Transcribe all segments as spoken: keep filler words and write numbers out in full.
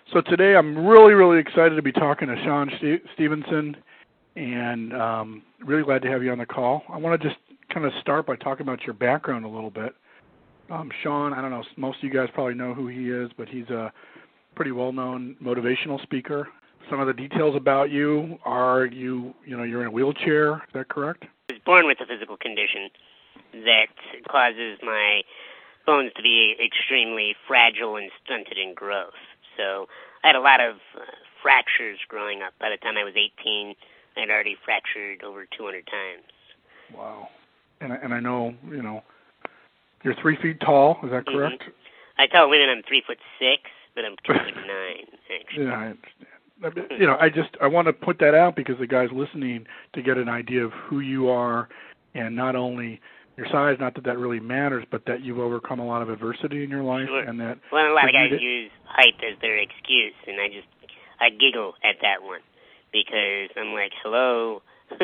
So today I'm really, really excited to be talking to Shawn Ste- Stevenson, and um, really glad to have you on the call. I want to just kind of start by talking about your background a little bit. Um, Shawn, I don't know, most of you guys probably know who he is, but he's a pretty well-known motivational speaker. Some of the details about you are you, you know, you're in a wheelchair. Is that correct? I was born with a physical condition that causes my bones to be extremely fragile and stunted in growth. So I had a lot of uh, fractures growing up. By the time I was eighteen, I had already fractured over two hundred times. Wow. And I, and I know, you know, you're three feet tall. Is that correct? Mm-hmm. I tell women I'm three foot six, but I'm two foot nine, actually. Yeah, I understand. You know, I just I want to put that out because the guys listening to get an idea of who you are, and not only your size, not that that really matters, but that you've overcome a lot of adversity in your life, sure. and that. Well, a lot of guys did... use height as their excuse, and I just I giggle at that one because I'm like, hello,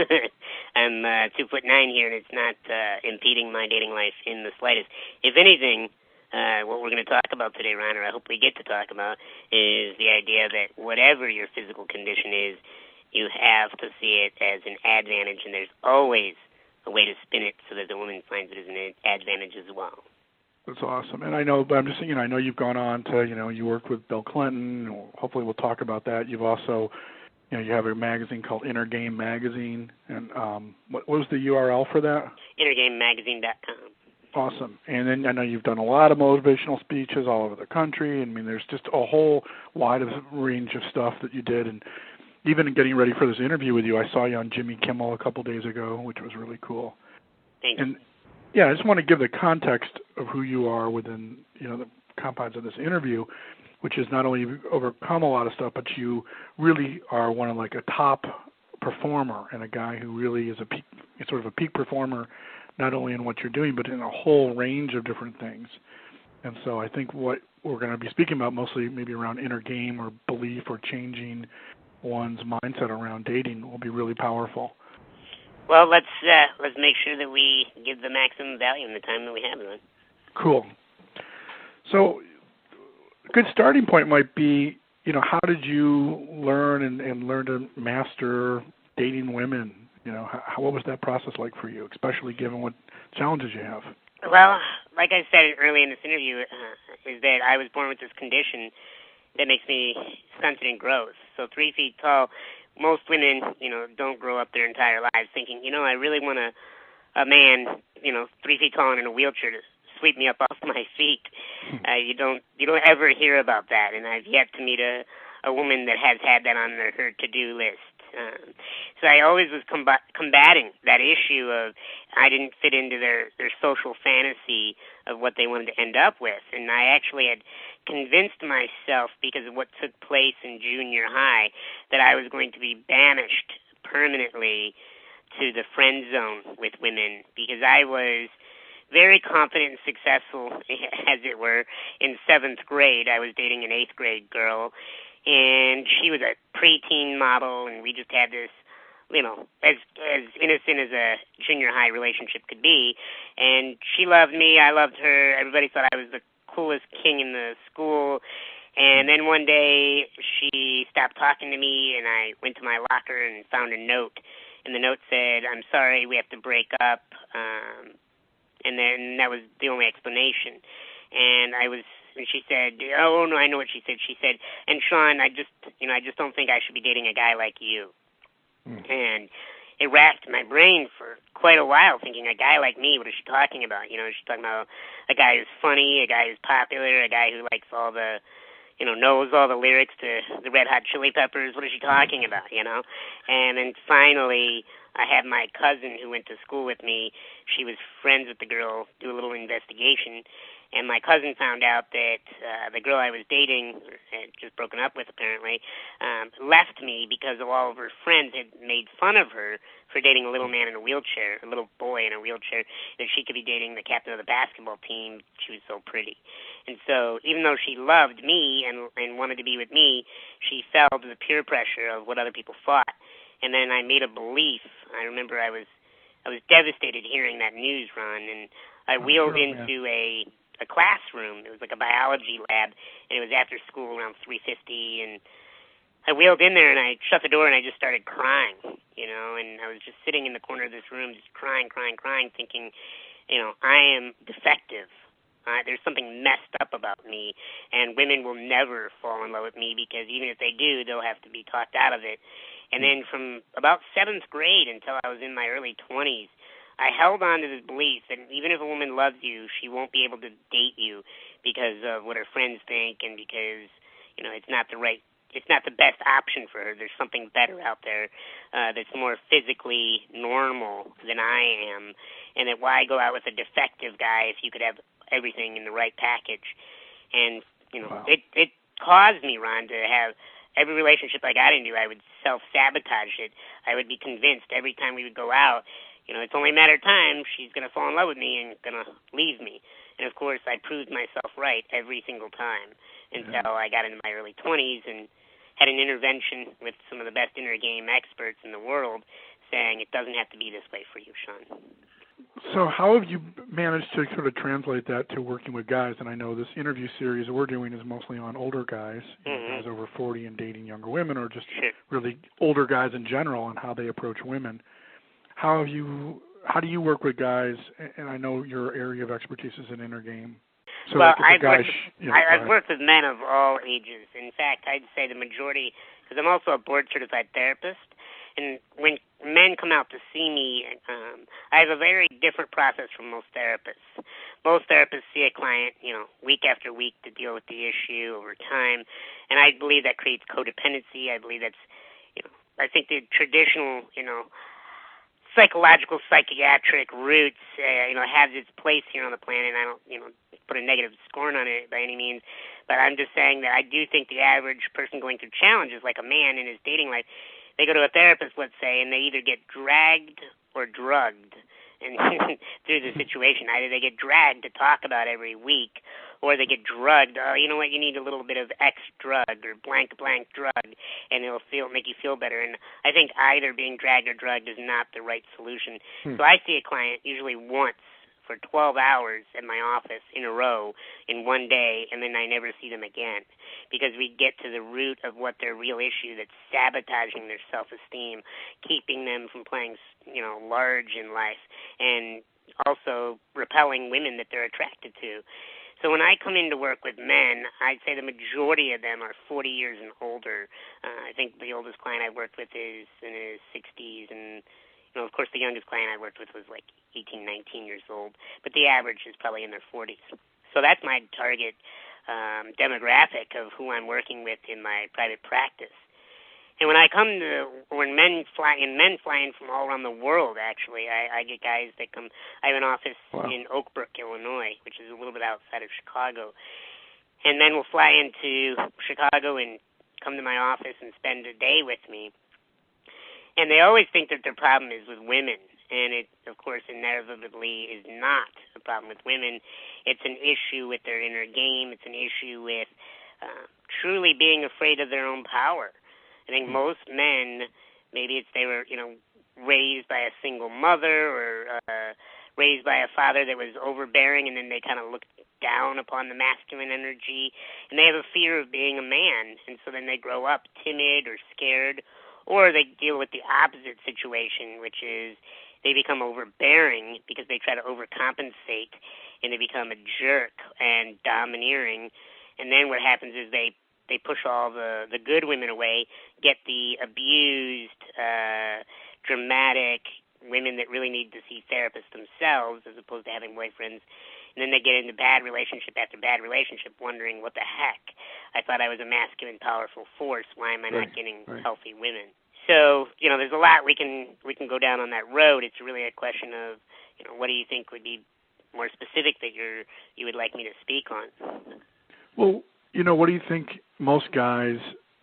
I'm uh, two foot nine here, and it's not uh, impeding my dating life in the slightest. If anything. Uh, what we're going to talk about today, Ron, or I hope we get to talk about, is the idea that whatever your physical condition is, you have to see it as an advantage, and there's always a way to spin it so that the woman finds it as an advantage as well. That's awesome. And I know, but I'm just saying, you know, I know you've gone on to, you know, you worked with Bill Clinton. Hopefully we'll talk about that. You've also, you know, you have a magazine called Inner Game Magazine. And um, what, what was the U R L for that? inner game magazine dot com. Awesome. And then I know you've done a lot of motivational speeches all over the country. I mean, there's just a whole wide range of stuff that you did. And even in getting ready for this interview with you, I saw you on Jimmy Kimmel a couple days ago, which was really cool. Thank and you. Yeah, I just want to give the context of who you are within, you know, the confines of this interview, which is not only you've overcome a lot of stuff, but you really are one of like a top performer and a guy who really is a peak, sort of a peak performer, not only in what you're doing, but in a whole range of different things. And so I think what we're going to be speaking about mostly maybe around inner game or belief or changing one's mindset around dating will be really powerful. Well, let's uh, let's make sure that we give the maximum value in the time that we have, then. Cool. So a good starting point might be, you know, how did you learn and, and learn to master dating women? You know, how, what was that process like for you, especially given what challenges you have? Well, like I said early in this interview, uh, is that I was born with this condition that makes me stunted in growth. So three feet tall, most women, you know, don't grow up their entire lives thinking, you know, I really want a, a man, you know, three feet tall and in a wheelchair to sweep me up off my feet. Uh, you don't you don't ever hear about that, and I've yet to meet a, a woman that has had that on their, her to-do list. Um, so I always was combat, combating that issue of I didn't fit into their, their social fantasy of what they wanted to end up with. And I actually had convinced myself, because of what took place in junior high, that I was going to be banished permanently to the friend zone with women, because I was very confident and successful, as it were, in seventh grade. I was dating an eighth grade girl, and she was a preteen model, and we just had this, you know, as as innocent as a junior high relationship could be. And she loved me, I loved her. Everybody thought I was the coolest king in the school. And then one day she stopped talking to me, and I went to my locker and found a note. And the note said, "I'm sorry, we have to break up." Um, and then that was the only explanation. And I was. And she said, "Oh no, I know what she said." She said, "And Shawn, I just, you know, I just don't think I should be dating a guy like you." Mm. And it racked my brain for quite a while, thinking, a guy like me, what is she talking about? You know, she's talking about a guy who's funny, a guy who's popular, a guy who likes all the, you know, knows all the lyrics to the Red Hot Chili Peppers. What is she talking about? You know? And then finally, I had my cousin who went to school with me. She was friends with the girl. Do a little investigation. And my cousin found out that uh, the girl I was dating, had just broken up with apparently, um, left me because of all of her friends had made fun of her for dating a little man in a wheelchair, a little boy in a wheelchair, that she could be dating the captain of the basketball team. She was so pretty. And so even though she loved me and, and wanted to be with me, she fell to the peer pressure of what other people thought. And then I made a belief. I remember I was I was devastated hearing that news, Ron, and I wheeled sure, into yeah. a a classroom. It was like a biology lab, and it was after school around three fifty, and I wheeled in there and I shut the door and I just started crying, you know, and I was just sitting in the corner of this room just crying, crying, crying, thinking, you know, I am defective. Uh, there's something messed up about me, and women will never fall in love with me because even if they do, they'll have to be talked out of it. And then from about seventh grade until I was in my early twenties, I held on to this belief that even if a woman loves you, she won't be able to date you because of what her friends think and because, you know, it's not the right It's not the best option for her. There's something better out there uh, that's more physically normal than I am, and that why go out with a defective guy if you could have everything in the right package? And you know, wow. it it caused me, Ron, to have every relationship I got into, I would self-sabotage it. I would be convinced every time we would go out, you know, it's only a matter of time. She's going to fall in love with me and going to leave me. And of course, I proved myself right every single time until yeah. I got into my early twenties and had an intervention with some of the best inner game experts in the world saying it doesn't have to be this way for you, Sean. So how have you managed to sort of translate that to working with guys? And I know this interview series that we're doing is mostly on older guys, you mm-hmm. know, guys over forty and dating younger women, or just sure. really older guys in general and how they approach women. How have you? How do you work with guys? And I know your area of expertise is in inner game. So well, like I've, guy, worked, sh- you know, I, I've worked with men of all ages. In fact, I'd say the majority, because I'm also a board-certified therapist, and when men come out to see me, um, I have a very different process from most therapists. Most therapists see a client, you know, week after week to deal with the issue over time, and I believe that creates codependency. I believe that's, you know, I think the traditional, you know, psychological, psychiatric roots, uh, you know, has its place here on the planet. I don't, you know, put a negative scorn on it by any means, but I'm just saying that I do think the average person going through challenges, like a man in his dating life, they go to a therapist, let's say, and they either get dragged or drugged and through the situation. Either they get dragged to talk about every week, or they get drugged. Oh, you know what? You need a little bit of X drug or blank blank drug, and it'll feel make you feel better. And I think either being dragged or drugged is not the right solution. Hmm. So I see a client usually once for twelve hours at my office in a row in one day, and then I never see them again, because we get to the root of what their real issue that's sabotaging their self-esteem, keeping them from playing, you know, large in life, and also repelling women that they're attracted to. So when I come in to work with men, I'd say the majority of them are forty years and older. Uh, I think the oldest client I worked with is in his sixties, and you know, of course, the youngest client I worked with was like eighteen, nineteen years old, but the average is probably in their forties. So that's my target um, demographic of who I'm working with in my private practice. And when I come to, when men fly in, men fly in from all around the world, actually, I, I get guys that come. I have an office wow. in Oak Brook, Illinois, which is a little bit outside of Chicago. And men will fly into Chicago and come to my office and spend a day with me. And they always think that their problem is with women, and it, of course, inevitably is not a problem with women. It's an issue with their inner game. It's an issue with uh, truly being afraid of their own power. I think most men, maybe it's they were, you know, raised by a single mother or uh, raised by a father that was overbearing, and then they kind of looked down upon the masculine energy, and they have a fear of being a man, and so then they grow up timid or scared. Or they deal with the opposite situation, which is they become overbearing because they try to overcompensate, and they become a jerk and domineering. And then what happens is they, they push all the, the good women away, get the abused, uh, dramatic women that really need to see therapists themselves as opposed to having boyfriends. And then they get into bad relationship after bad relationship, wondering, what the heck? I thought I was a masculine, powerful force. Why am I right, not getting right. healthy women? So, you know, there's a lot we can we can go down on that road. It's really a question of, you know, what do you think would be more specific that you're you would like me to speak on? Well, you know, what do you think most guys?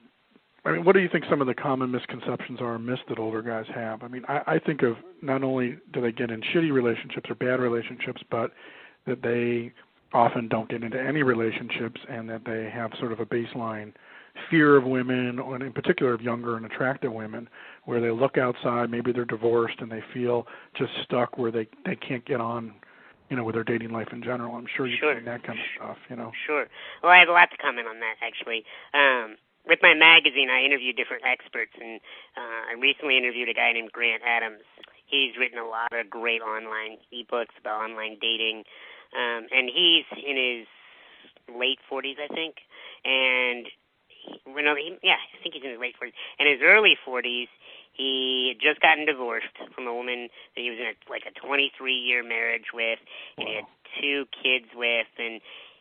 I mean, what do you think some of the common misconceptions are, myths that older guys have? I mean, I, I think of not only do they get in shitty relationships or bad relationships, but that they often don't get into any relationships, and that they have sort of a baseline fear of women, and in particular of younger and attractive women, where they look outside, maybe they're divorced, and they feel just stuck where they, they can't get on you know, with their dating life in general. I'm sure you've sure. seen that kind of stuff, you know. Sure. Well, I have a lot to comment on that, actually. Um, with my magazine, I interview different experts, and uh, I recently interviewed a guy named Grant Adams. He's written a lot of great online ebooks about online dating, um, and he's in his late forties, I think, and he, well, no, he, yeah, I think he's in his late forties. In his early forties, he had just gotten divorced from a woman that he was in a, like a twenty-three year marriage with, and wow. he had two kids with, and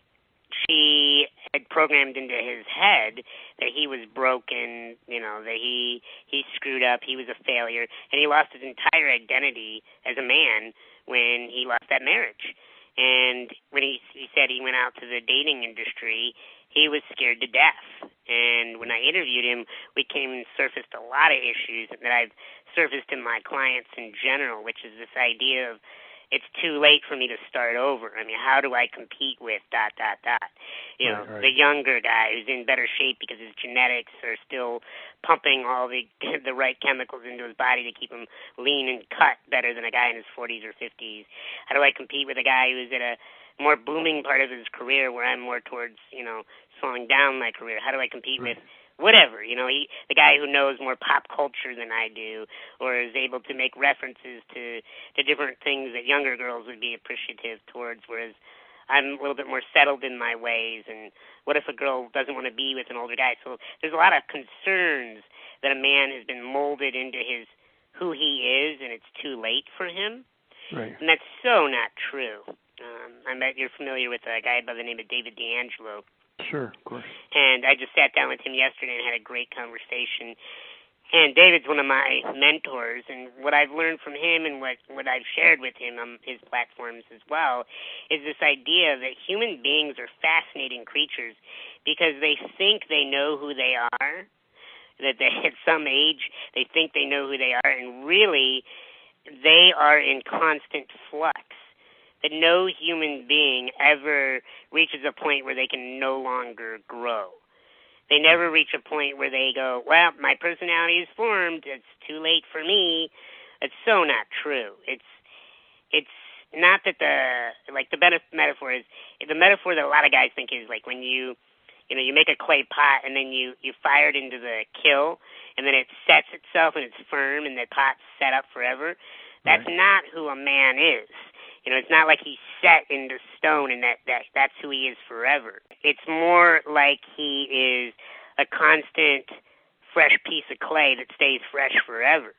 she had programmed into his head that he was broken, you know, that he he screwed up, he was a failure, and he lost his entire identity as a man when he lost that marriage. And when he, he said he went out to the dating industry, he was scared to death. And when I interviewed him, we came and surfaced a lot of issues that I've surfaced in my clients in general, which is this idea of it's too late for me to start over. I mean, how do I compete with dot, dot, dot? You know, right, right. the younger guy who's in better shape because his genetics are still pumping all the the right chemicals into his body to keep him lean and cut better than a guy in his forties or fifties. How do I compete with a guy who's at a more booming part of his career where I'm more towards, you know, slowing down my career? How do I compete right. with whatever, you know, he, the guy who knows more pop culture than I do, or is able to make references to, to different things that younger girls would be appreciative towards, whereas I'm a little bit more settled in my ways, and what if a girl doesn't want to be with an older guy? So there's a lot of concerns that a man has been molded into his who he is, and it's too late for him. Right. And that's so not true. Um, I bet you're familiar with a guy by the name of David D'Angelo. Sure, of course. And I just sat down with him yesterday and had a great conversation. And David's one of my mentors, and what I've learned from him and what, what I've shared with him on his platforms as well is this idea that human beings are fascinating creatures because they think they know who they are, that they, at some age they think they know who they are, and really they are in constant flux. That no human being ever reaches a point where they can no longer grow. They never reach a point where they go, well, my personality is formed, it's too late for me. It's so not true. It's it's not that the, like the metaphor is, the metaphor that a lot of guys think is like when you, you know, you make a clay pot and then you, you fire it into the kiln and then it sets itself and it's firm and the pot's set up forever. That's right. Not who a man is. You know, it's not like he's set into stone and that, that that's who he is forever. It's more like he is a constant fresh piece of clay that stays fresh forever,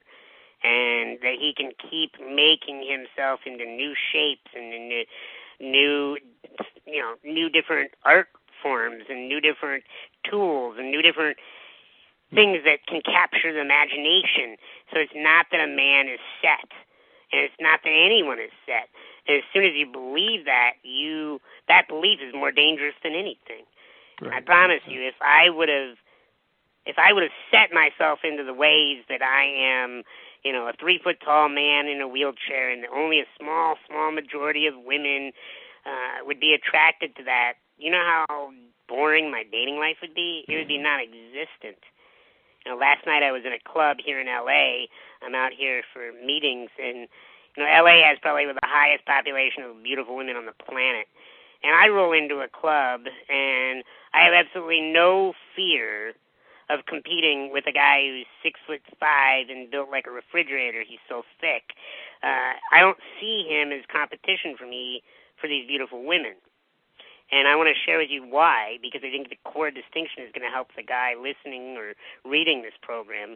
and that he can keep making himself into new shapes and into new, you know, new different art forms and new different tools and new different things that can capture the imagination. So it's not that a man is set, and it's not that anyone is set. And as soon as you believe that, you that belief is more dangerous than anything. Right. I promise you, if I would have, if I would have set myself into the ways that I am, you know, a three foot tall man in a wheelchair, and only a small, small majority of women uh, would be attracted to that, you know how boring my dating life would be? It would be non-existent. You know, last night I was in a club here in L A. I'm out here for meetings, and you know, L A has probably the highest population of beautiful women on the planet. And I roll into a club, and I have absolutely no fear of competing with a guy who's six foot five and built like a refrigerator. He's so thick. Uh, I don't see him as competition for me for these beautiful women. And I want to share with you why, because I think the core distinction is going to help the guy listening or reading this program.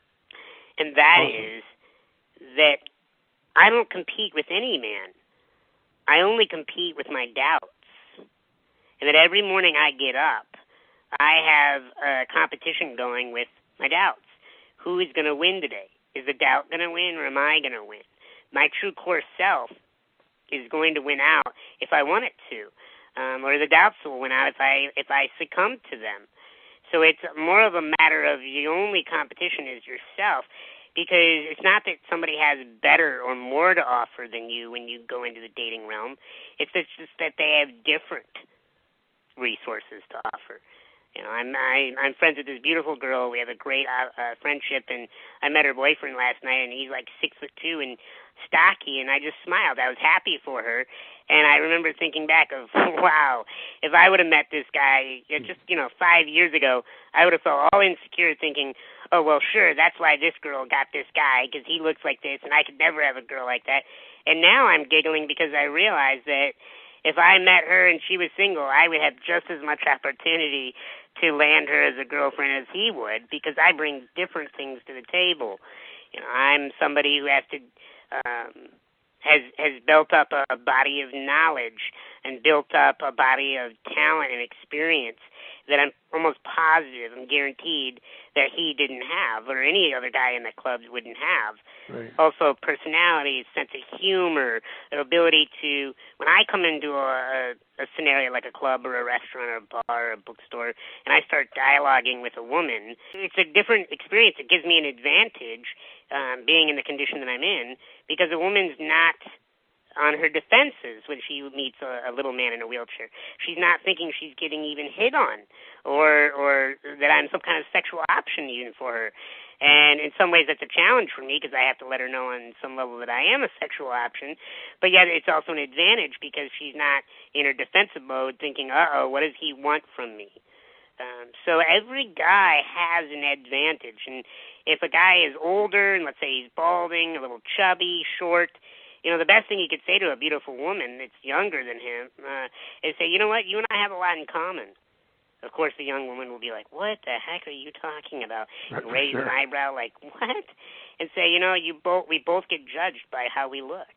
And that awesome. Is that I don't compete with any man. I only compete with my doubts. And that every morning I get up, I have a competition going with my doubts. Who is going to win today? Is the doubt going to win, or am I going to win? My true core self is going to win out if I want it to, um, or the doubts will win out if I if I succumb to them. So it's more of a matter of the only competition is yourself. Because it's not that somebody has better or more to offer than you when you go into the dating realm. It's just that they have different resources to offer. You know, I'm I, I'm friends with this beautiful girl. We have a great uh, uh, friendship, and I met her boyfriend last night, and he's like six foot two and stocky, and I just smiled. I was happy for her, and I remember thinking back of, wow, if I would have met this guy just, you know, five years ago, I would have felt all insecure thinking, oh, well, sure, that's why this girl got this guy, because he looks like this, and I could never have a girl like that. And now I'm giggling because I realize that if I met her and she was single, I would have just as much opportunity to land her as a girlfriend as he would, because I bring different things to the table. You know, I'm somebody who has to um, has has built up a, a body of knowledge and built up a body of talent and experience that I'm almost positive and guaranteed that he didn't have, or any other guy in the club wouldn't have. Right. Also, personality, sense of humor, the ability to, when I come into a, a, a scenario like a club or a restaurant or a bar or a bookstore, and I start dialoguing with a woman, it's a different experience. It gives me an advantage um, being in the condition that I'm in, because a woman's not on her defenses when she meets a, a little man in a wheelchair. She's not thinking she's getting even hit on, or or that I'm some kind of sexual option even for her. And in some ways that's a challenge for me, because I have to let her know on some level that I am a sexual option. But yet it's also an advantage, because she's not in her defensive mode thinking, uh-oh, what does he want from me? Um, so every guy has an advantage. And if a guy is older, and let's say he's balding, a little chubby, short, you know, the best thing you could say to a beautiful woman that's younger than him uh, is say, you know what, you and I have a lot in common. Of course, the young woman will be like, what the heck are you talking about? Right, Raise sure. an eyebrow like, what? And say, you know, you both we both get judged by how we look.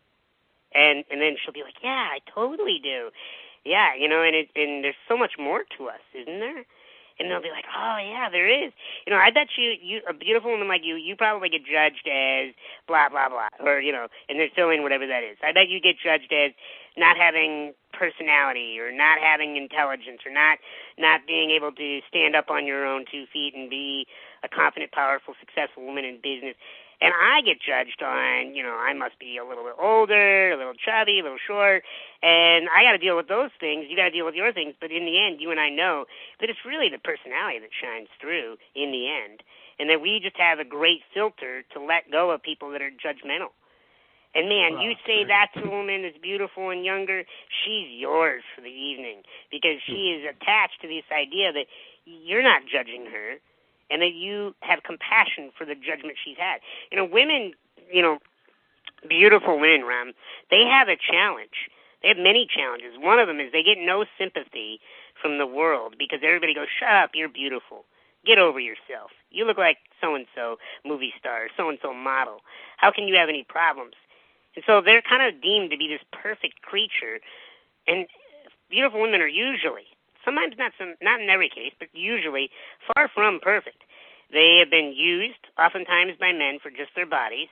And and then she'll be like, yeah, I totally do. Yeah, you know, and it, and there's so much more to us, isn't there? And they'll be like, oh, yeah, there is. You know, I bet you, you a beautiful woman like you, you probably get judged as blah, blah, blah, or, you know, and they're filling whatever that is. I bet you get judged as not having personality, or not having intelligence, or not not being able to stand up on your own two feet and be a confident, powerful, successful woman in business. And I get judged on, you know, I must be a little bit older, a little chubby, a little short, and I got to deal with those things. You got to deal with your things. But in the end, you and I know that it's really the personality that shines through in the end, and that we just have a great filter to let go of people that are judgmental. And, man, Wow, you say that to a woman that's beautiful and younger, she's yours for the evening, because she is attached to this idea that you're not judging her, and that you have compassion for the judgment she's had. You know, women, you know, beautiful women, Ram, they have a challenge. They have many challenges. One of them is they get no sympathy from the world, because everybody goes, shut up, you're beautiful. Get over yourself. You look like so-and-so movie star, so-and-so model. How can you have any problems? And so they're kind of deemed to be this perfect creature. And beautiful women are usually, sometimes not some, not in every case, but usually far from perfect. They have been used, oftentimes by men, for just their bodies,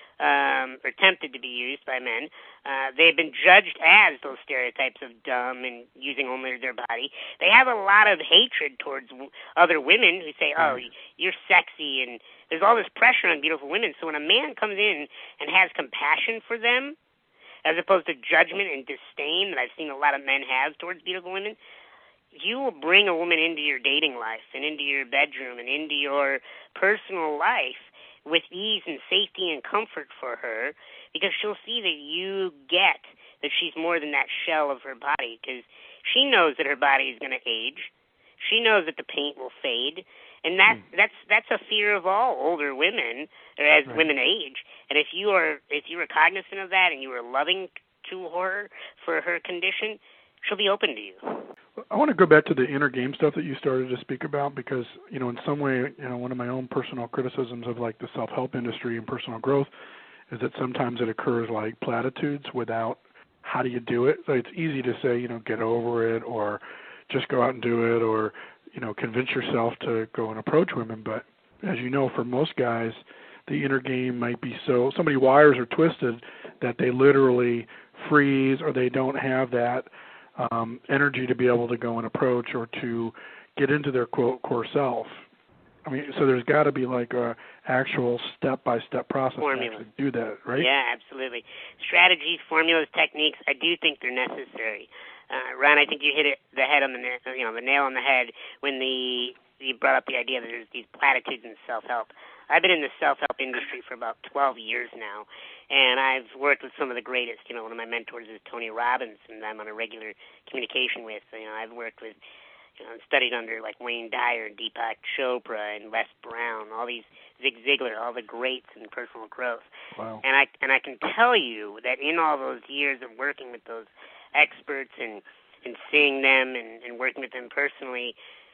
um, or tempted to be used by men. Uh, they've been judged as those stereotypes of dumb and using only their body. They have a lot of hatred towards w- other women who say, oh, you're sexy, and there's all this pressure on beautiful women. So when a man comes in and has compassion for them, as opposed to judgment and disdain that I've seen a lot of men have towards beautiful women, you will bring a woman into your dating life and into your bedroom and into your personal life with ease and safety and comfort for her, because she'll see that you get that she's more than that shell of her body, because she knows that her body is going to age. She knows that the paint will fade, and that mm. that's that's a fear of all older women, or as right. women age. And if you are if you are cognizant of that and you are loving to her for her condition, she'll be open to you. I want to go back to the inner game stuff that you started to speak about, because, you know, in some way, you know, one of my own personal criticisms of like the self-help industry and personal growth is that sometimes it occurs like platitudes without how do you do it. So it's easy to say, you know, get over it, or just go out and do it, or, you know, convince yourself to go and approach women. But as you know, for most guys, the inner game might be so, so many wires are twisted that they literally freeze, or they don't have that Um, energy to be able to go and approach, or to get into their quote core self. I mean, so there's got to be like a actual step-by-step process Formula. to actually do that, right? Yeah, absolutely. Strategies, formulas, techniques, I do think they're necessary. Uh, Ron, I think you hit it the head on the you know the nail on the head when the you brought up the idea that there's these platitudes in self-help. I've been in the self-help industry for about twelve years now, and I've worked with some of the greatest. You know, one of my mentors is Tony Robbins, and I'm on a regular communication with. You know, I've worked with, you know, studied under like Wayne Dyer, Deepak Chopra, and Les Brown, all these Zig Ziglar, all the greats in personal growth. Wow. And I and I can tell you that in all those years of working with those experts and and seeing them and, and working with them personally,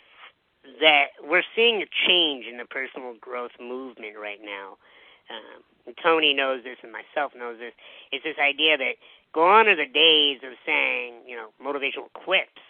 that we're seeing a change in the personal growth movement right now. Um, and Tony knows this and myself knows this. It's this idea that gone are the days of saying, you know, motivational quips.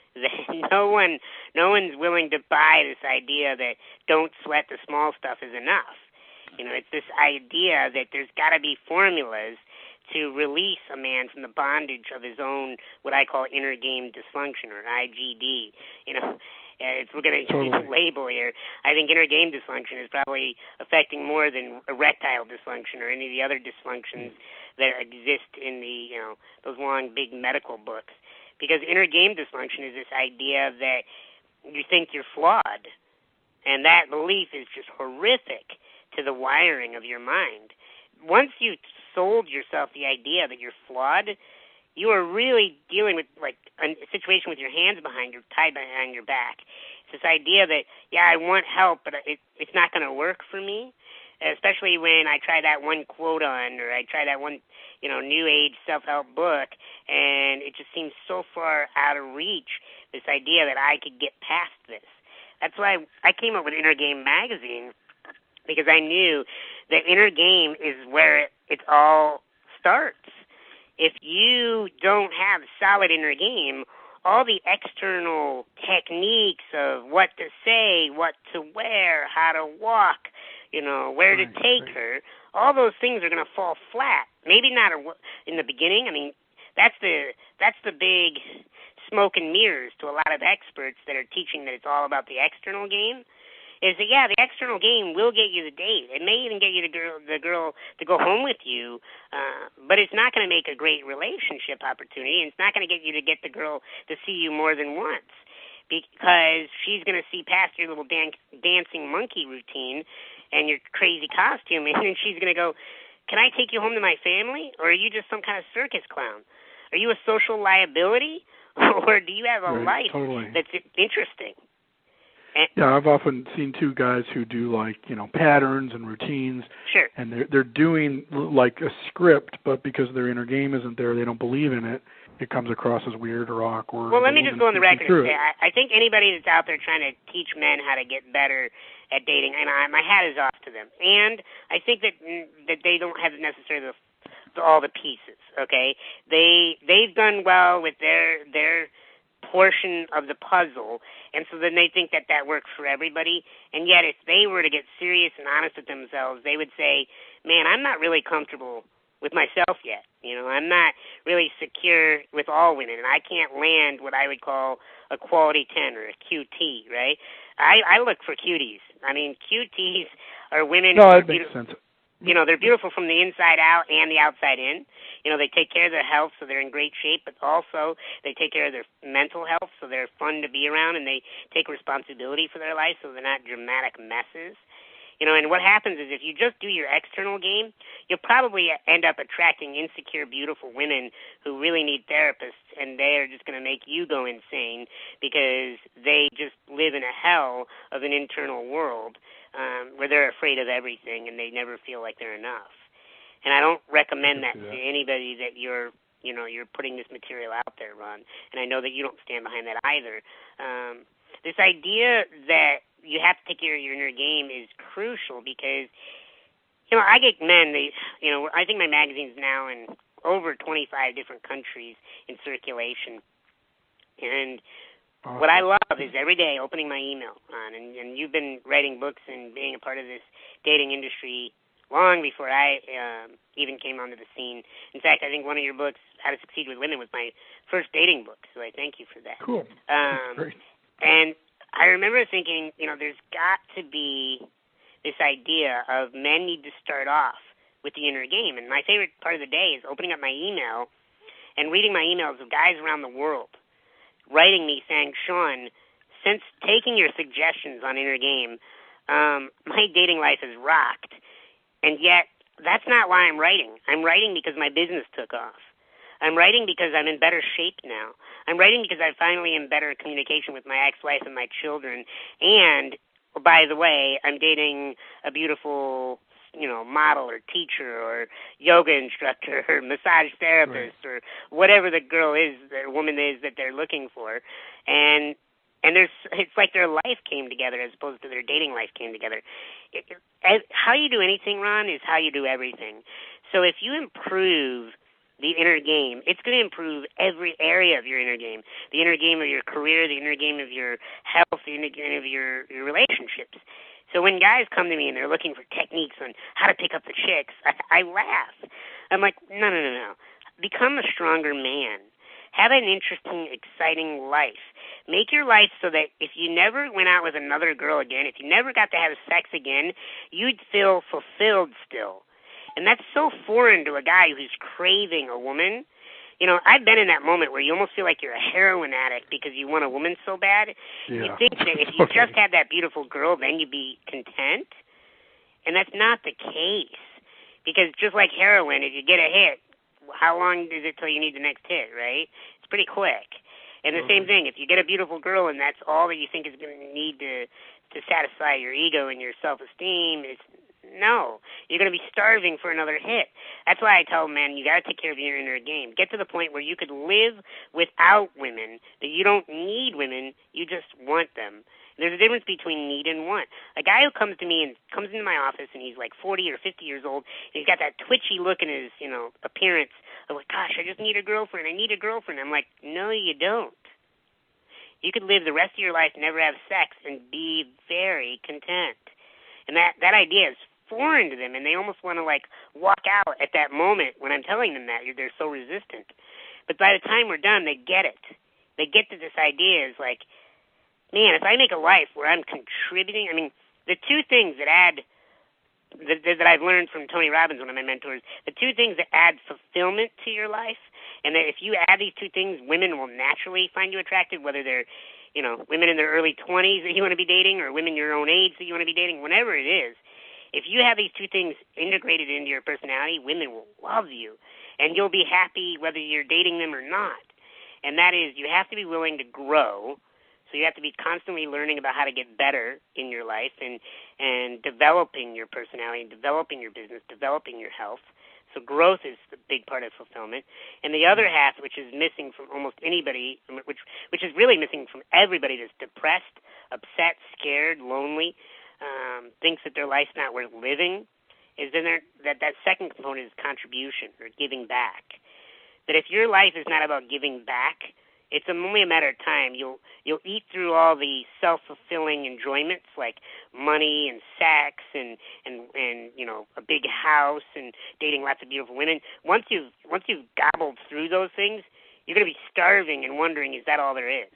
That no one, no one's willing to buy this idea that don't sweat the small stuff is enough. You know, it's this idea that there's got to be formulas to release a man from the bondage of his own, what I call inner game dysfunction, or I G D. You know, if we're going to use a label here, I think inner game dysfunction is probably affecting more than erectile dysfunction or any of the other dysfunctions that exist in the, you know, those long, big medical books. Because inner game dysfunction is this idea that you think you're flawed, and that belief is just horrific to the wiring of your mind. Once you sold yourself the idea that you're flawed, you are really dealing with like a situation with your hands behind your tied behind your back. It's this idea that, yeah, I want help, but it, it's not going to work for me. Especially when I try that one quote on, or I try that one, you know, new age self-help book, and it just seems so far out of reach, this idea that I could get past this. That's why I came up with Inner Game magazine, because I knew that Inner Game is where it, it all starts. If you don't have solid inner game, all the external techniques of what to say, what to wear, how to walk, you know, where to right, take right. her, all those things are going to fall flat. Maybe not in the beginning. I mean, that's the that's the big smoke and mirrors to a lot of experts that are teaching that it's all about the external game. Is that, yeah, the external game will get you the date. It may even get you the girl, the girl to go home with you, uh, but it's not going to make a great relationship opportunity, and it's not going to get you to get the girl to see you more than once, because she's going to see past your little dan- dancing monkey routine and your crazy costume, and she's going to go, can I take you home to my family, or are you just some kind of circus clown? Are you a social liability, or do you have a Right, life totally. that's interesting? Yeah, I've often seen two guys who do like, you know, patterns and routines. Sure. And they're they're doing like a script, but because their inner game isn't there, they don't believe in it. It comes across as weird or awkward. Well, let me just go on the record and say, it. I, I think anybody that's out there trying to teach men how to get better at dating, and I, my hat is off to them. And I think that that they don't have necessarily the, the, all the pieces. Okay, they they've done well with their their. portion of the puzzle, and so then they think that that works for everybody, and yet if they were to get serious and honest with themselves, they would say, man, I'm not really comfortable with myself yet. You know, I'm not really secure with all women, and I can't land what I would call a quality ten or a Q T, right? I, I look for cuties. I mean, Q Ts are women No, who that makes sense. You know, they're beautiful from the inside out and the outside in. You know, they take care of their health, so they're in great shape, but also they take care of their mental health, so they're fun to be around, and they take responsibility for their life, so they're not dramatic messes. You know, and what happens is if you just do your external game, you'll probably end up attracting insecure, beautiful women who really need therapists, and they are just going to make you go insane because they just live in a hell of an internal world um, where they're afraid of everything and they never feel like they're enough. And I don't recommend that, that to anybody that you're, you know, you're putting this material out there, Ron. And I know that you don't stand behind that either. Um, this idea that you have to take care of your inner game is crucial because, you know, I get men, they, you know, I think my magazine's now in over twenty-five different countries in circulation. And awesome. What I love is every day opening my email on, and, and you've been writing books and being a part of this dating industry long before I um, even came onto the scene. In fact, I think one of your books, How to Succeed with Women, was my first dating book, so I thank you for that. Cool. Um, That's great. And I remember thinking, you know, there's got to be this idea of men need to start off with the inner game. And my favorite part of the day is opening up my email and reading my emails of guys around the world writing me saying, Sean, since taking your suggestions on Inner Game, um, my dating life is rocked. And yet, that's not why I'm writing. I'm writing because my business took off. I'm writing because I'm in better shape now. I'm writing because I finally am better communication with my ex-wife and my children. And, by the way, I'm dating a beautiful, you know, model or teacher or yoga instructor or massage therapist right. or whatever the girl is, the woman is that they're looking for. And and there's it's like their life came together as opposed to their dating life came together. It, it, how you do anything, Ron, is how you do everything. So if you improve the inner game, it's going to improve every area of your inner game. The inner game of your career, the inner game of your health, the inner game of your, your relationships. So when guys come to me and they're looking for techniques on how to pick up the chicks, I, I laugh. I'm like, no, no, no, no. Become a stronger man. Have an interesting, exciting life. Make your life so that if you never went out with another girl again, if you never got to have sex again, you'd feel fulfilled still. And that's so foreign to a guy who's craving a woman. You know, I've been in that moment where you almost feel like you're a heroin addict because you want a woman so bad. Yeah. You think that if you just had that beautiful girl, then you'd be content. And that's not the case. Because just like heroin, if you get a hit, how long is it till you need the next hit, right? It's pretty quick. And the same thing, if you get a beautiful girl and that's all that you think is going to need to to satisfy your ego and your self-esteem, it's no. You're going to be starving for another hit. That's why I tell men, you got to take care of your inner game. Get to the point where you could live without women, that you don't need women, you just want them. There's a difference between need and want. A guy who comes to me and comes into my office and he's like forty or fifty years old, and he's got that twitchy look in his, you know, appearance of like, gosh, I just need a girlfriend. I need a girlfriend. I'm like, no, you don't. You could live the rest of your life, never have sex, and be very content. And that, that idea is foreign to them, and they almost want to, like, walk out at that moment when I'm telling them that. They're so resistant. But by the time we're done, they get it. They get that this idea is like, man, if I make a life where I'm contributing, I mean, the two things that add, that, that I've learned from Tony Robbins, one of my mentors, the two things that add fulfillment to your life, and that if you add these two things, women will naturally find you attractive, whether they're, you know, women in their early twenties that you want to be dating or women your own age that you want to be dating, whenever it is. If you have these two things integrated into your personality, women will love you, and you'll be happy whether you're dating them or not. And that is, you have to be willing to grow. So you have to be constantly learning about how to get better in your life and, and developing your personality and developing your business, developing your health. So growth is the big part of fulfillment. And the other half, which is missing from almost anybody, which which is really missing from everybody that's depressed, upset, scared, lonely, um, thinks that their life's not worth living, is then there, that that second component is contribution or giving back. That if your life is not about giving back, it's only a matter of time. You'll you'll eat through all the self-fulfilling enjoyments like money and sex and, and, and you know a big house and dating lots of beautiful women. Once you've once you've gobbled through those things, you're going to be starving and wondering, is that all there is?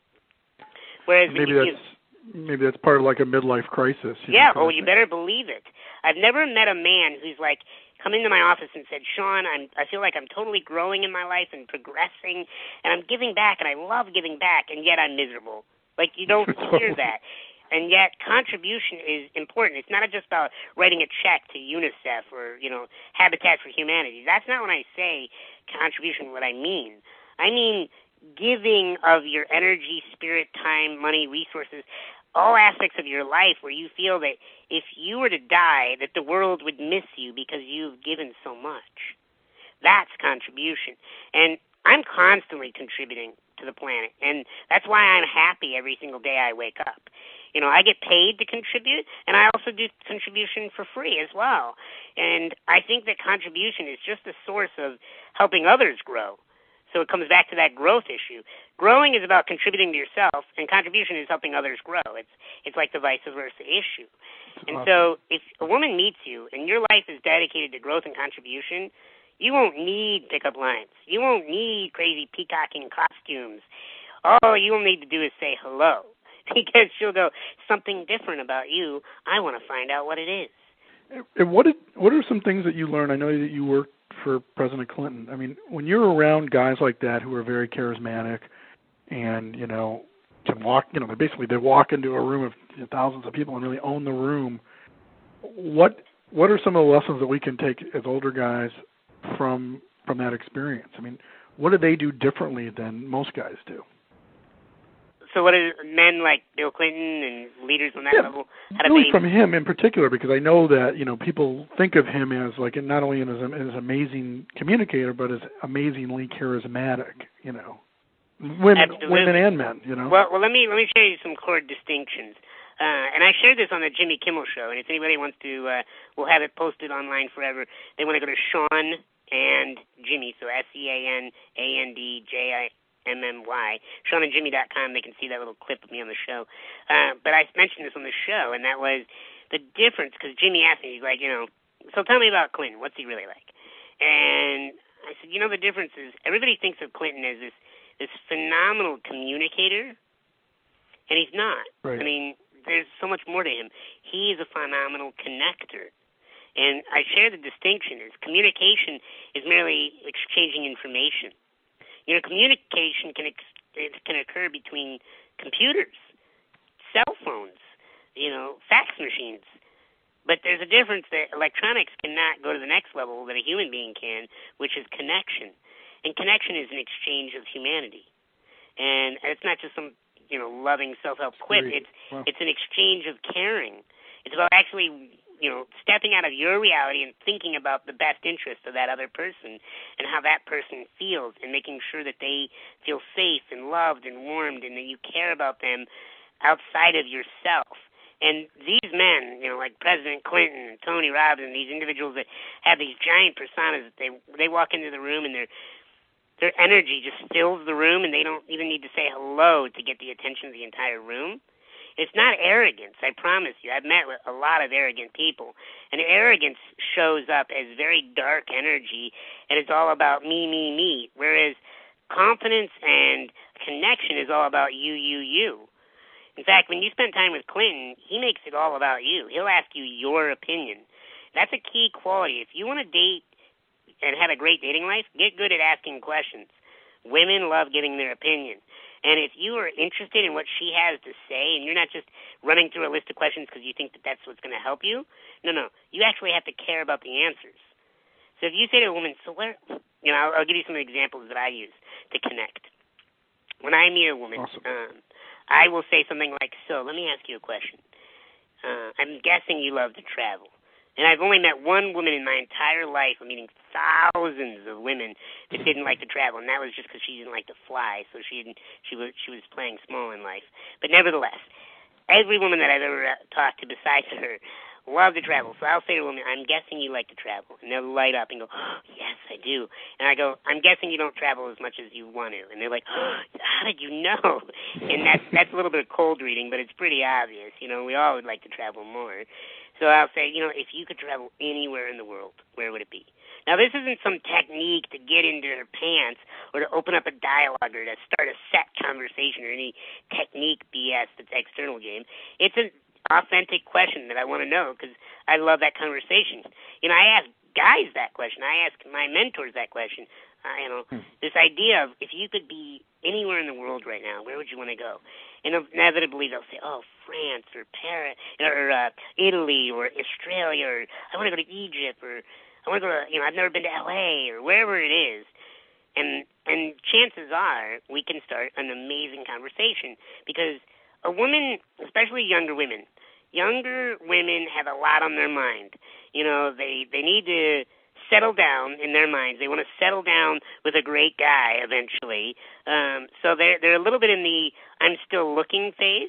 Whereas maybe when you that's give, maybe that's part of like a midlife crisis. Yeah. Oh, you better believe it. I've never met a man who's like come into my office and said, Sean, I'm, I feel like I'm totally growing in my life and progressing, and I'm giving back, and I love giving back, and yet I'm miserable. Like, you don't hear that. And yet contribution is important. It's not just about writing a check to UNICEF or, you know, Habitat for Humanity. That's not when I say contribution what I mean. I mean giving of your energy, spirit, time, money, resources, all aspects of your life where you feel that if you were to die, that the world would miss you because you've given so much. That's contribution. And I'm constantly contributing to the planet, and that's why I'm happy every single day I wake up. You know, I get paid to contribute, and I also do contribution for free as well. And I think that contribution is just a source of helping others grow. So it comes back to that growth issue. Growing is about contributing to yourself, and contribution is helping others grow. It's it's like the vice versa issue. And so if a woman meets you and your life is dedicated to growth and contribution, you won't need pickup lines. You won't need crazy peacocking costumes. All you will need to do is say hello, because she'll go, something different about you. I want to find out what it is. And what did, what are some things that you learned? I know that you worked for President Clinton. I mean, when you're around guys like that who are very charismatic and, you know, can walk, you know, they basically they walk into a room of you know, thousands of people and really own the room. What what are some of the lessons that we can take as older guys from from that experience? I mean, what do they do differently than most guys do? So what do men like Bill Clinton and leaders on that yeah, level? How really they... from him in particular, because I know that you know people think of him as like not only as an as amazing communicator, but as amazingly charismatic. You know, women, Absolutely. women and men. You know. Well, well, let me let me show you some core distinctions. Uh, and I shared this on the Jimmy Kimmel Show. And if anybody wants to, uh, we'll have it posted online forever. They want to go to Sean and Jimmy, so S E A N A N D J I M M Y, sean and jimmy dot com. They can see that little clip of me on the show. Uh, but I mentioned this on the show, and that was the difference, because Jimmy asked me, he's like, you know, so tell me about Clinton. What's he really like? And I said, you know, the difference is everybody thinks of Clinton as this, this phenomenal communicator, and he's not. Right. I mean, there's so much more to him. He is a phenomenal connector. And I share the distinction is communication is merely exchanging information. You know, communication can ex- it can occur between computers, cell phones, you know, fax machines. But there's a difference that electronics cannot go to the next level that a human being can, which is connection. And connection is an exchange of humanity. And it's not just some, you know, loving self-help quip. It's wow. It's an exchange of caring. It's about actually, you know, stepping out of your reality and thinking about the best interest of that other person and how that person feels, and making sure that they feel safe and loved and warmed, and that you care about them outside of yourself. And these men, you know, like President Clinton and Tony Robbins, and these individuals that have these giant personas, that they they walk into the room and their their energy just fills the room, and they don't even need to say hello to get the attention of the entire room. It's not arrogance, I promise you. I've met with a lot of arrogant people, and arrogance shows up as very dark energy, and it's all about me, me, me, whereas confidence and connection is all about you, you, you. In fact, when you spend time with Clinton, he makes it all about you. He'll ask you your opinion. That's a key quality. If you want to date and have a great dating life, get good at asking questions. Women love getting their opinion. And if you are interested in what she has to say, and you're not just running through a list of questions because you think that that's what's going to help you, no, no, you actually have to care about the answers. So if you say to a woman, so where, you know, I'll, I'll give you some examples that I use to connect. When I meet a woman, awesome. um, I will say something like, so let me ask you a question. Uh, I'm guessing you love to travel. And I've only met one woman in my entire life. I'm meeting thousands of women that didn't like to travel, and that was just because she didn't like to fly. So she didn't. She was she was playing small in life. But nevertheless, every woman that I've ever talked to besides her loved to travel. So I'll say to a woman, "I'm guessing you like to travel," and they'll light up and go, oh, "Yes, I do." And I go, "I'm guessing you don't travel as much as you want to," and they're like, oh, "How did you know?" And that's that's a little bit of cold reading, but it's pretty obvious. You know, we all would like to travel more. So I'll say, you know, if you could travel anywhere in the world, where would it be? Now, this isn't some technique to get into their pants or to open up a dialogue or to start a set conversation or any technique B S that's external game. It's an authentic question that I want to know because I love that conversation. You know, I ask guys that question. I ask my mentors that question. Uh, you know, hmm. this idea of if you could be anywhere in the world right now, where would you want to go? And inevitably they'll say, oh, France or Paris or uh, Italy or Australia, or I want to go to Egypt, or I want to go to, you know, I've never been to L A or wherever it is. And and chances are we can start an amazing conversation because a woman, especially younger women, younger women have a lot on their mind. You know, they, they need to settle down in their minds. They want to settle down with a great guy eventually. Um, so they're, they're a little bit in the I'm still looking phase,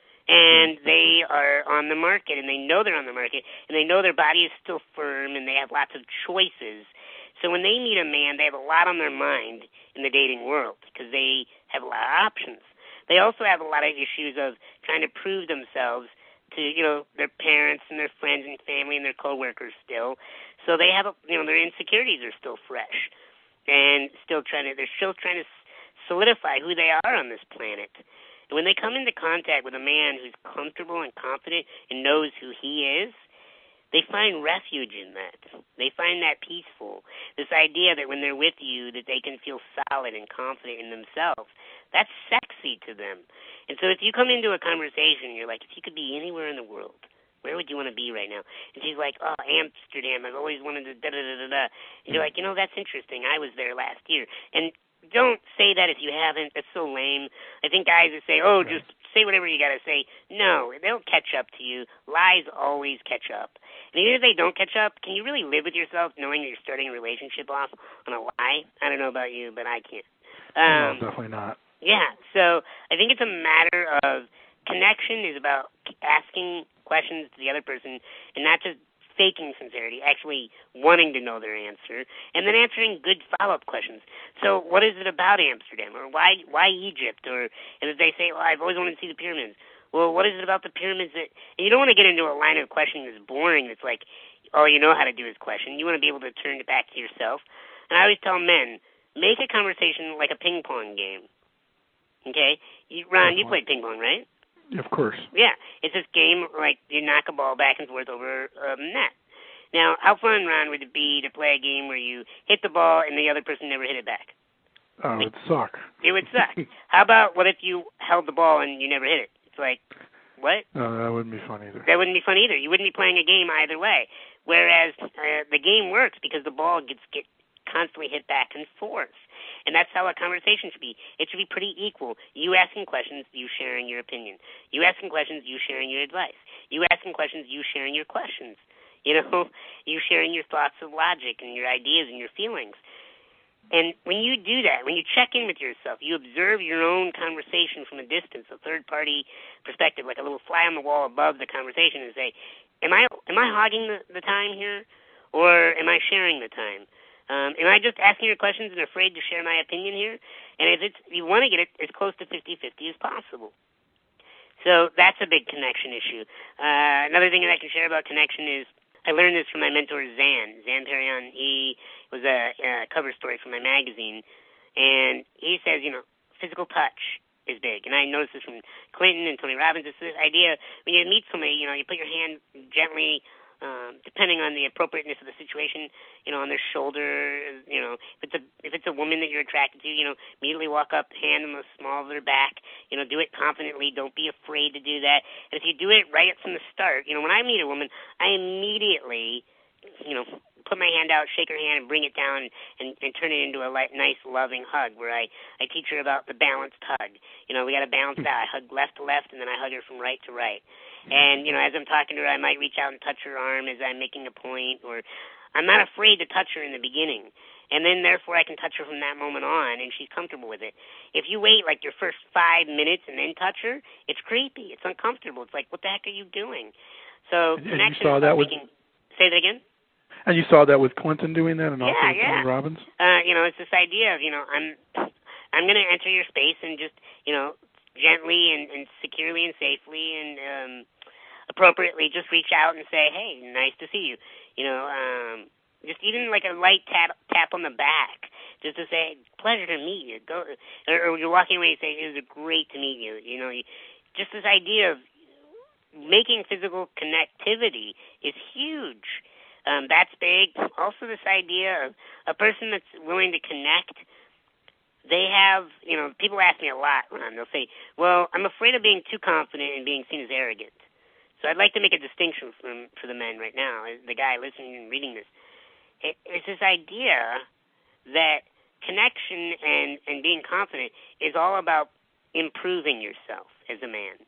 and they are on the market, and they know they're on the market, and they know their body is still firm, and they have lots of choices. So when they meet a man, they have a lot on their mind in the dating world because they have a lot of options. They also have a lot of issues of trying to prove themselves to, you know, their parents and their friends and family and their coworkers still. So they have, a, you know, their insecurities are still fresh and still trying to, they're still trying to solidify who they are on this planet. And when they come into contact with a man who's comfortable and confident and knows who he is, they find refuge in that. They find that peaceful. This idea that when they're with you, that they can feel solid and confident in themselves. That's sexy to them. And so if you come into a conversation, you're like, if you could be anywhere in the world, where would you want to be right now? And she's like, oh, Amsterdam. I've always wanted to da-da-da-da-da. And you're like, you know, that's interesting. I was there last year. And don't say that if you haven't. That's so lame. I think guys that say, oh, just say whatever you got to say. No, they'll catch up to you. Lies always catch up. And even if they don't catch up, can you really live with yourself knowing that you're starting a relationship off on a lie? I don't know about you, but I can't. Um, no, definitely not. Yeah, so I think it's a matter of connection is about asking questions to the other person and not just faking sincerity, actually wanting to know their answer, and then answering good follow-up questions. So what is it about Amsterdam, or why why Egypt, or and if they say, well, I've always wanted to see the pyramids, well, what is it about the pyramids that, and you don't want to get into a line of questioning that's boring, that's like, oh, you know how to do this question. You want to be able to turn it back to yourself. And I always tell men, make a conversation like a ping pong game. Okay? You, Ron, you played ping pong, right? Of course. Yeah. It's this game, like, you knock a ball back and forth over a net. Now, how fun, Ron, would it be to play a game where you hit the ball and the other person never hit it back? Oh, like, it would suck. It would suck. How about what if you held the ball and you never hit it? It's like, what? No, that wouldn't be fun either. That wouldn't be fun either. You wouldn't be playing a game either way. Whereas uh, the game works because the ball gets get constantly hit back and forth. And that's how a conversation should be. It should be pretty equal. You asking questions, you sharing your opinion. You asking questions, you sharing your advice. You asking questions, you sharing your questions. You know, you sharing your thoughts of logic and your ideas and your feelings. And when you do that, when you check in with yourself, you observe your own conversation from a distance, a third-party perspective, like a little fly on the wall above the conversation, and say, am I am I hogging the, the time here, or am I sharing the time? Um, am I just asking your questions and afraid to share my opinion here? And if it's, you want to get it as close to fifty-fifty as possible. So that's a big connection issue. Uh, another thing that I can share about connection is I learned this from my mentor, Zan. Zan Perion. He was a, a cover story for my magazine. And he says, you know, physical touch is big. And I noticed this from Clinton and Tony Robbins. It's this idea when you meet somebody, you know, you put your hand gently, Um, depending on the appropriateness of the situation, you know, on their shoulder, you know, if it's a if it's a woman that you're attracted to, you know, immediately walk up, hand on the small of their back, you know, do it confidently, don't be afraid to do that. And if you do it right from the start, you know, when I meet a woman, I immediately, you know, put my hand out, shake her hand, and bring it down and, and turn it into a light, nice, loving hug where I, I teach her about the balanced hug. You know, we got to balance it out. I hug left to left, and then I hug her from right to right. And, you know, as I'm talking to her, I might reach out and touch her arm as I'm making a point, or I'm not afraid to touch her in the beginning. And then, therefore, I can touch her from that moment on, and she's comfortable with it. If you wait, like, your first five minutes and then touch her, it's creepy. It's uncomfortable. It's like, what the heck are you doing? So, and connection you saw is that with, making... Say that again? And you saw that with Clinton doing that, and yeah, also with yeah. Tony Robbins? Uh, you know, it's this idea of, you know, I'm I'm going to enter your space and just, you know, gently and, and securely and safely and um, appropriately just reach out and say, hey, nice to see you. You know, um, just even like a light tap tap on the back, just to say, pleasure to meet you. Go, or, or you're walking away and say, it was great to meet you. You know, just this idea of making physical connectivity is huge. Um, that's big. Also, this idea of a person that's willing to connect. They have, you know, people ask me a lot, Ron. They'll say, well, I'm afraid of being too confident and being seen as arrogant. So I'd like to make a distinction from, for the men right now, the guy listening and reading this. It, it's this idea that connection and, and being confident is all about improving yourself as a man.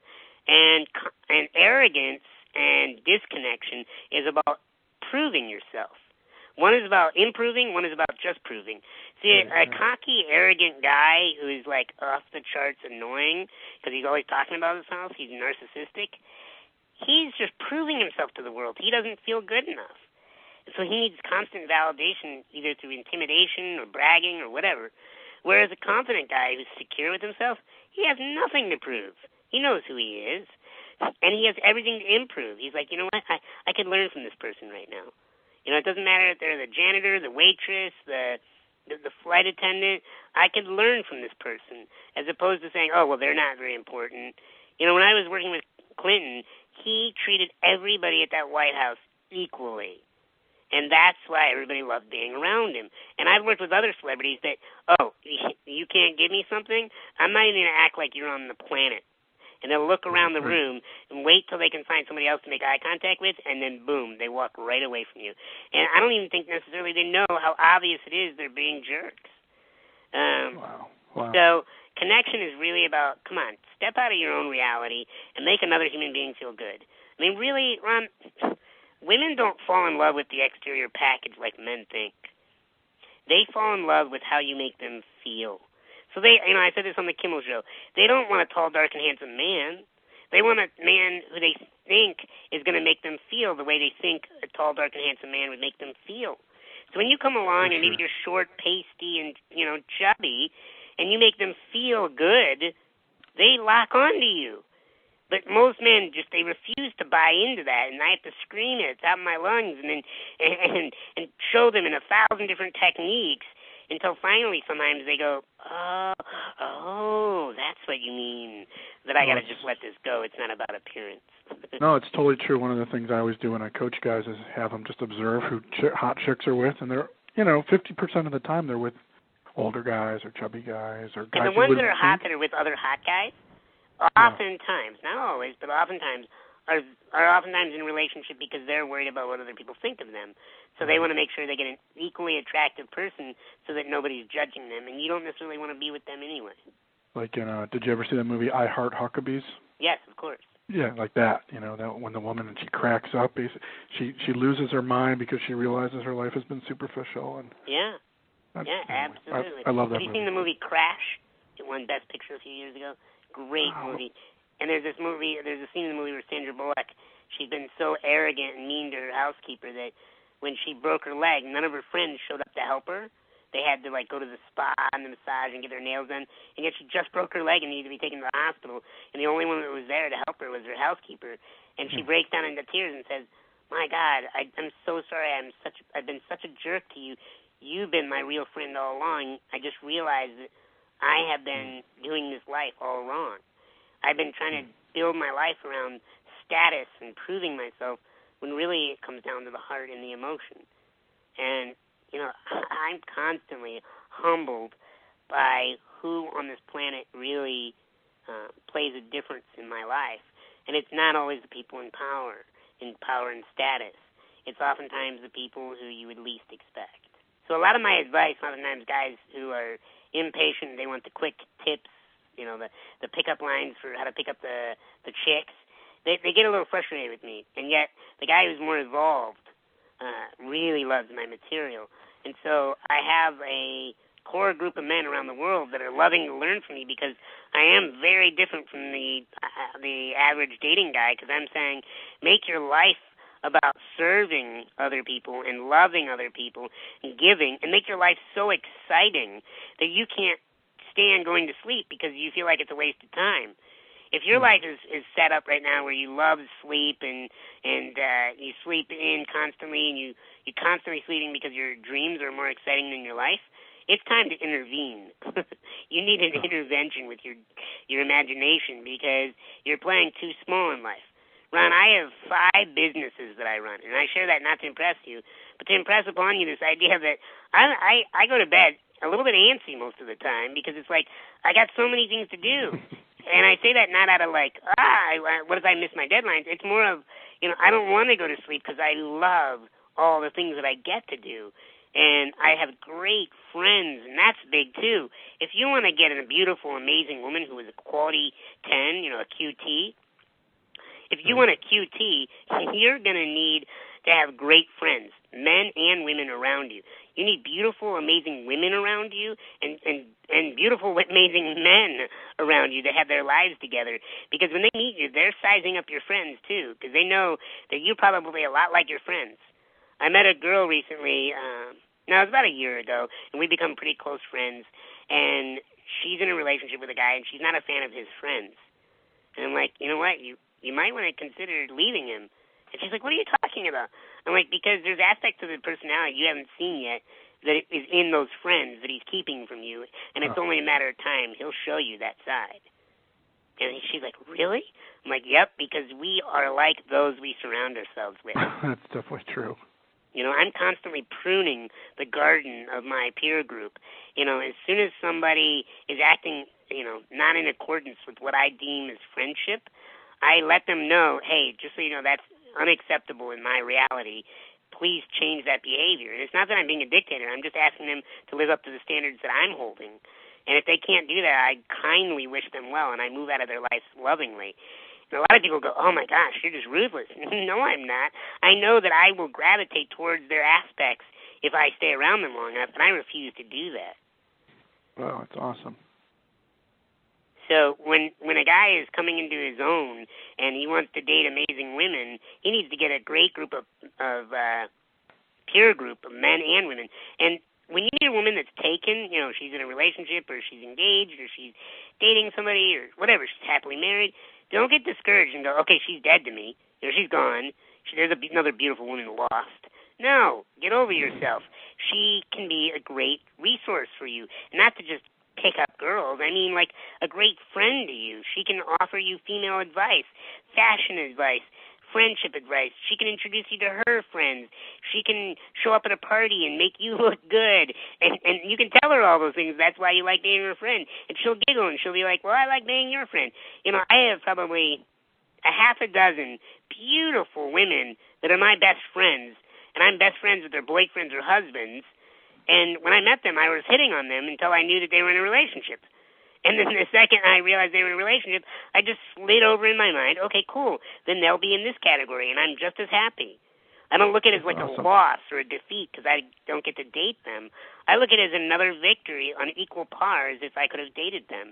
And, and arrogance and disconnection is about proving yourself. One is about improving, one is about just proving. See, a, a cocky, arrogant guy who's like off the charts annoying because he's always talking about himself, he's narcissistic, he's just proving himself to the world. He doesn't feel good enough. So he needs constant validation either through intimidation or bragging or whatever. Whereas a confident guy who's secure with himself, he has nothing to prove. He knows who he is. And he has everything to improve. He's like, you know what? I, I could learn from this person right now. You know, it doesn't matter if they're the janitor, the waitress, the, the the flight attendant. I could learn from this person, as opposed to saying, oh, well, they're not very important. You know, when I was working with Clinton, he treated everybody at that White House equally. And that's why everybody loved being around him. And I've worked with other celebrities that, oh, you can't give me something? I'm not even going to act like you're on the planet. And they'll look around the room and wait till they can find somebody else to make eye contact with, and then, boom, they walk right away from you. And I don't even think necessarily they know how obvious it is they're being jerks. Um, wow. Wow. So connection is really about, come on, step out of your own reality and make another human being feel good. I mean, really, Ron... Women don't fall in love with the exterior package like men think. They fall in love with how you make them feel. So they, you know, I said this on the Kimmel Show. They don't want a tall, dark, and handsome man. They want a man who they think is going to make them feel the way they think a tall, dark, and handsome man would make them feel. So when you come along and maybe you're short, pasty, and, you know, chubby, and you make them feel good, they lock onto you. But most men just, they refuse to buy into that, and I have to scream it out of my lungs and then and, and show them in a thousand different techniques until finally sometimes they go, oh, oh, that's what you mean, that I got to just let this go. It's not about appearance. No, it's totally true. One of the things I always do when I coach guys is have them just observe who ch- hot chicks are with, and they're, you know, fifty percent of the time they're with older guys or chubby guys or guys. And the ones that are hot that are with other hot guys, oftentimes, yeah. not always, but oftentimes, are are oftentimes in a relationship because they're worried about what other people think of them. So they want to make sure they get an equally attractive person so that nobody's judging them, and you don't necessarily want to be with them anyway. Like, in, uh, did you ever see the movie I Heart Huckabees? Yes, of course. Yeah, like that. You know, that when the woman and she cracks up, she she loses her mind because she realizes her life has been superficial. And yeah, yeah, absolutely. I, I love that movie. Have you movie. seen the movie Crash? It won Best Picture a few years ago. Great wow. movie. And there's this movie, there's a scene in the movie where Sandra Bullock, she's been so arrogant and mean to her housekeeper that when she broke her leg, none of her friends showed up to help her. They had to, like, go to the spa and the massage and get their nails done. And yet she just broke her leg and needed to be taken to the hospital. And the only one that was there to help her was her housekeeper. And she breaks down into tears and says, my God, I, I'm so sorry. I'm such, I've been such a jerk to you. You've been my real friend all along. I just realized that I have been doing this life all wrong. I've been trying to build my life around status and proving myself when really it comes down to the heart and the emotion. And, you know, I'm constantly humbled by who on this planet really uh, plays a difference in my life. And it's not always the people in power, in power and status. It's oftentimes the people who you would least expect. So a lot of my advice, oftentimes guys who are impatient, they want the quick tips, you know, the, the pickup lines for how to pick up the, the chicks, they, they get a little frustrated with me. And yet the guy who's more evolved uh, really loves my material. And so I have a core group of men around the world that are loving to learn from me because I am very different from the uh, the average dating guy, because I'm saying make your life about serving other people and loving other people and giving, and make your life so exciting that you can't stand going to sleep because you feel like it's a waste of time. If your life is, is set up right now where you love sleep and and uh, you sleep in constantly and you, you're constantly sleeping because your dreams are more exciting than your life, it's time to intervene. You need an intervention with your your imagination because you're playing too small in life. Ron, I have five businesses that I run, and I share that not to impress you, but to impress upon you this idea that I I, I go to bed a little bit antsy most of the time because it's like I got so many things to do. And I say that not out of like, ah, I, what if I miss my deadlines? It's more of, you know, I don't want to go to sleep because I love all the things that I get to do. And I have great friends, and that's big too. If you want to get a beautiful, amazing woman who is a quality ten, you know, a Q T, if you want a Q T, you're going to need to have great friends, men and women around you. You need beautiful, amazing women around you and, and, and beautiful, amazing men around you that have their lives together. Because when they meet you, they're sizing up your friends, too, because they know that you're probably a lot like your friends. I met a girl recently, um, no, it was about a year ago, and we become pretty close friends, and she's in a relationship with a guy, and she's not a fan of his friends. And I'm like, you know what, you, you might want to consider leaving him. And she's like, what are you talking about? I'm like, because there's aspects of the personality you haven't seen yet that is in those friends that he's keeping from you, and it's only a matter of time. He'll show you that side. And she's like, really? I'm like, yep, because we are like those we surround ourselves with. That's definitely true. You know, I'm constantly pruning the garden of my peer group. You know, as soon as somebody is acting, you know, not in accordance with what I deem as friendship, I let them know, hey, just so you know, that's unacceptable in my reality. Please change that behavior. And it's not that I'm being a dictator. I'm just asking them to live up to the standards that I'm holding. And if they can't do that, I kindly wish them well, and I move out of their life lovingly. And a lot of people go, oh, my gosh, you're just ruthless. No, I'm not. I know that I will gravitate towards their aspects if I stay around them long enough, and I refuse to do that. Wow, that's awesome. So when when a guy is coming into his own and he wants to date amazing women, he needs to get a great group of, of uh, peer group of men and women. And when you need a woman that's taken, you know, she's in a relationship or she's engaged or she's dating somebody or whatever, she's happily married, don't get discouraged and go, okay, she's dead to me. You know, she's gone. She, there's a, another beautiful woman lost. No, get over yourself. She can be a great resource for you, not to just pick up girls. I mean, like a great friend to you. She can offer you female advice, fashion advice, friendship advice. She can introduce you to her friends. She can show up at a party and make you look good. And and you can tell her all those things. That's why you like dating her friend. And she'll giggle and she'll be like, well, I like dating your friend. You know, I have probably a half a dozen beautiful women that are my best friends. And I'm best friends with their boyfriends or husbands. And when I met them, I was hitting on them until I knew that they were in a relationship. And then the second I realized they were in a relationship, I just slid over in my mind, okay, cool, then they'll be in this category, and I'm just as happy. I don't look at it as like awesome. a loss or a defeat because I don't get to date them. I look at it as another victory on equal par as if I could have dated them.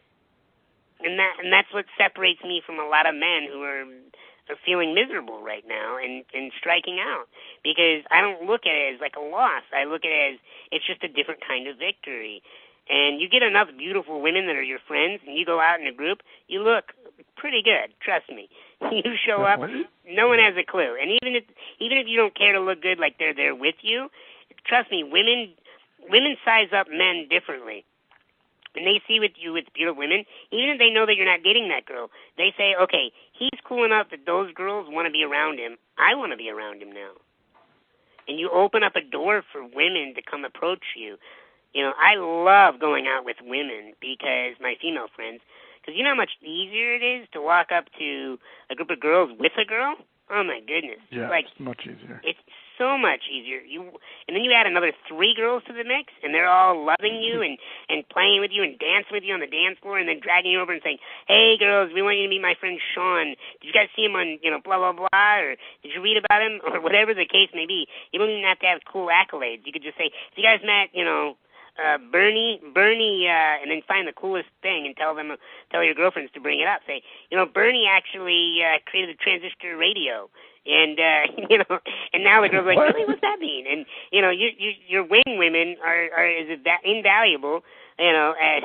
And that and that's what separates me from a lot of men who are, are feeling miserable right now and, and striking out, because I don't look at it as like a loss. I look at it as it's just a different kind of victory. And you get enough beautiful women that are your friends, and you go out in a group, you look pretty good. Trust me. You show up, no one has a clue. And even if even if you don't care to look good, like they're there with you, trust me, women women size up men differently. And they see with you with beautiful women, even if they know that you're not dating that girl, they say, okay, he's cool enough that those girls want to be around him. I want to be around him now. And you open up a door for women to come approach you. You know, I love going out with women because my female friends, because you know how much easier it is to walk up to a group of girls with a girl? Oh, my goodness. Yeah, like, it's much easier. It's so much easier. You And then you add another three girls to the mix, and they're all loving you and, and playing with you and dancing with you on the dance floor and then dragging you over and saying, hey, girls, we want you to meet my friend Sean. Did you guys see him on, you know, blah, blah, blah, or did you read about him? Or whatever the case may be. You don't even have to have cool accolades. You could just say, have you guys met, you know, Uh, Bernie, Bernie, uh, and then find the coolest thing and tell them, tell your girlfriends to bring it up. Say, you know, Bernie actually uh, created a transistor radio, and uh, you know, and now the girls are like, really, what's that mean? And you know, you, you, your wing women are, are is invaluable, you know, as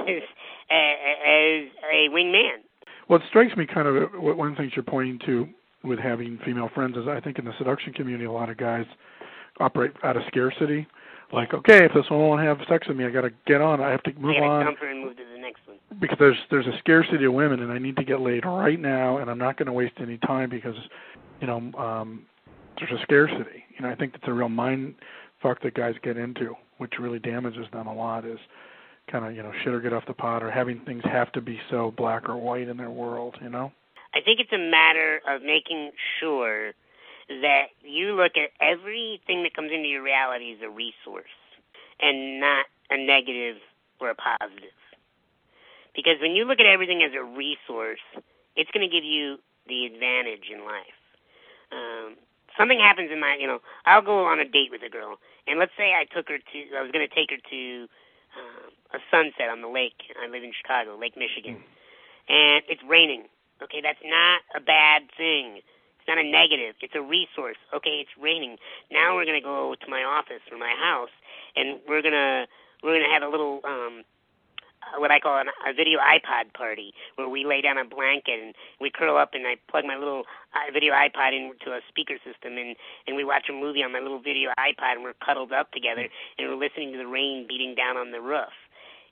as a wing man. Well, it strikes me kind of one of the things you're pointing to with having female friends is I think in the seduction community, a lot of guys operate out of scarcity. Like, okay, if this one won't have sex with me, I got to get on. I have to move I gotta on. dump her and move to the next one. Because there's there's a scarcity of women, and I need to get laid right now, and I'm not going to waste any time because, you know, um, there's a scarcity. You know, I think that's a real mind fuck that guys get into, which really damages them a lot. Is kind of, you know, shit or get off the pot, or having things have to be so black or white in their world. You know. I think it's a matter of making sure that you look at everything that comes into your reality as a resource and not a negative or a positive. Because when you look at everything as a resource, it's going to give you the advantage in life. Um, something happens in my, you know, I'll go on a date with a girl, and let's say I took her to, I was going to take her to um, a sunset on the lake. I live in Chicago, Lake Michigan, and it's raining. Okay, that's not a bad thing. It's not a negative. It's a resource. Okay, it's raining. Now we're gonna go to my office or my house, and we're gonna we're gonna have a little um, what I call an, a video iPod party, where we lay down a blanket and we curl up, and I plug my little video iPod into a speaker system, and and we watch a movie on my little video iPod, and we're cuddled up together, and we're listening to the rain beating down on the roof.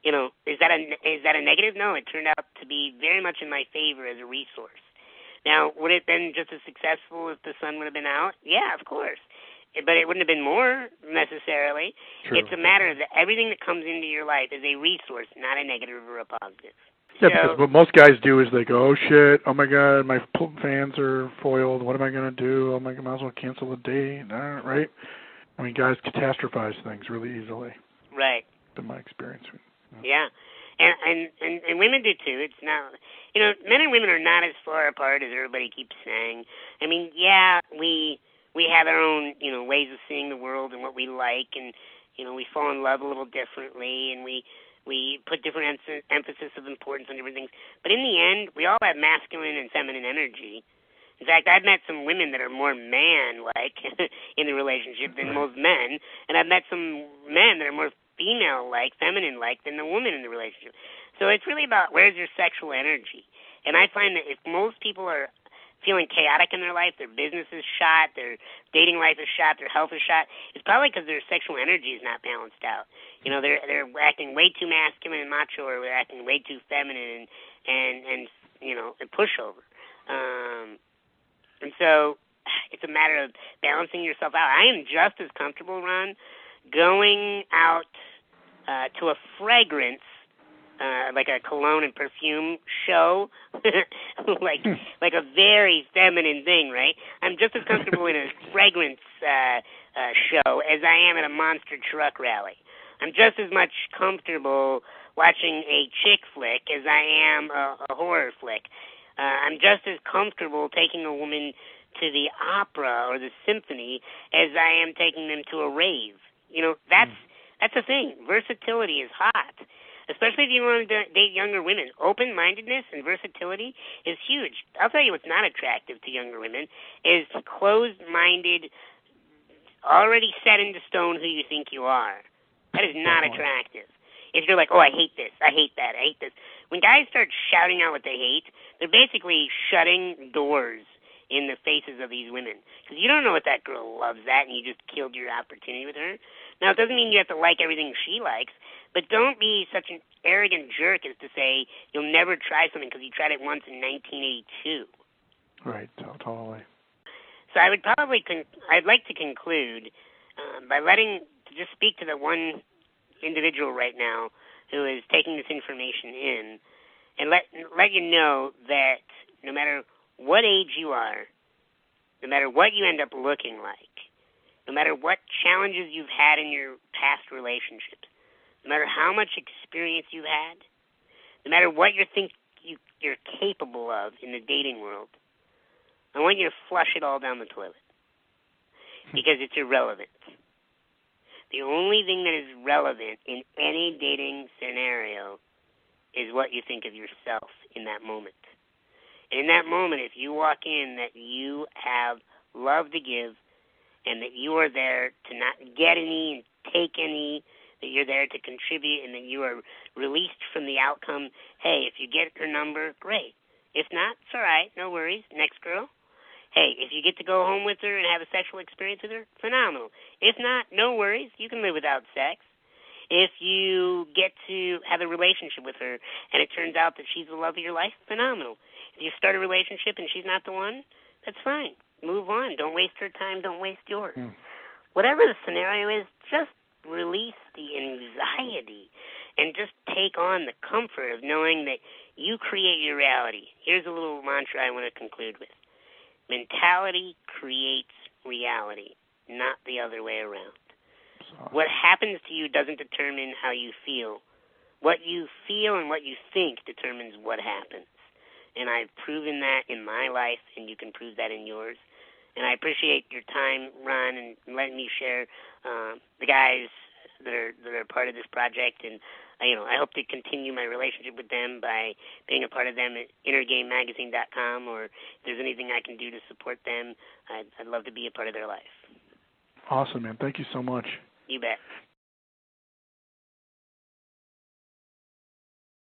you know, is that a is that a negative? No, it turned out to be very much in my favor as a resource. Now, would it have been just as successful if the sun would have been out? Yeah, of course. But it wouldn't have been more, necessarily. True. It's a matter of that everything that comes into your life is a resource, not a negative or a positive. Yeah, so, because what most guys do is they go, oh, shit, oh, my God, my fans are foiled. What am I going to do? Oh, my God, I might as well cancel the date, right? I mean, guys catastrophize things really easily. Right. In my experience. Yeah. yeah. And, and, and, and women do, too. It's not, you know, men and women are not as far apart as everybody keeps saying. I mean, yeah, we we have our own, you know, ways of seeing the world and what we like, and, you know, we fall in love a little differently, and we we put different em- emphasis of importance on different things. But in the end, we all have masculine and feminine energy. In fact, I've met some women that are more man-like in the relationship than most men, and I've met some men that are more female-like, feminine-like than the woman in the relationship. So it's really about where's your sexual energy. And I find that if most people are feeling chaotic in their life, their business is shot, their dating life is shot, their health is shot, it's probably because their sexual energy is not balanced out. You know, they're they're acting way too masculine and macho, or they're acting way too feminine and and, and you know, a pushover. Um, and so it's a matter of balancing yourself out. I am just as comfortable, Ron, going out uh, to a fragrance, uh, like a cologne and perfume show, like like a very feminine thing, right? I'm just as comfortable in a fragrance uh, uh, show as I am at a monster truck rally. I'm just as much comfortable watching a chick flick as I am a, a horror flick. Uh, I'm just as comfortable taking a woman to the opera or the symphony as I am taking them to a rave. You know, that's that's the thing. Versatility is hot, especially if you want to date younger women. Open-mindedness and versatility is huge. I'll tell you what's not attractive to younger women is closed-minded, already set into stone who you think you are. That is not attractive. If you're like, oh, I hate this, I hate that, I hate this. When guys start shouting out what they hate, they're basically shutting doors in the faces of these women. Because you don't know if that girl loves that and you just killed your opportunity with her. Now, it doesn't mean you have to like everything she likes, but don't be such an arrogant jerk as to say you'll never try something because you tried it once in nineteen eighty-two. Right, totally. So I would probably, con- I'd like to conclude uh, by letting, to just speak to the one individual right now who is taking this information in and let let you know that no matter what age you are, no matter what you end up looking like, no matter what challenges you've had in your past relationships, no matter how much experience you've had, no matter what you think you, you're capable of in the dating world, I want you to flush it all down the toilet because it's irrelevant. The only thing that is relevant in any dating scenario is what you think of yourself in that moment. And in that moment, if you walk in that you have love to give and that you are there to not get any and take any, that you're there to contribute and that you are released from the outcome, hey, if you get her number, great. If not, it's all right, no worries. Next girl. Hey, if you get to go home with her and have a sexual experience with her, phenomenal. If not, no worries. You can live without sex. If you get to have a relationship with her and it turns out that she's the love of your life, phenomenal. If you start a relationship and she's not the one, that's fine. Move on. Don't waste her time. Don't waste yours. Mm. Whatever the scenario is, just release the anxiety and just take on the comfort of knowing that you create your reality. Here's a little mantra I want to conclude with. Mentality creates reality, not the other way around. What happens to you doesn't determine how you feel. What you feel and what you think determines what happens. And I've proven that in my life, and you can prove that in yours. And I appreciate your time, Ron, and letting me share uh, the guys that are that are part of this project. And uh, you know, I hope to continue my relationship with them by being a part of them at inner game magazine dot com. Or if there's anything I can do to support them, I'd, I'd love to be a part of their life. Awesome, man. Thank you so much. You bet.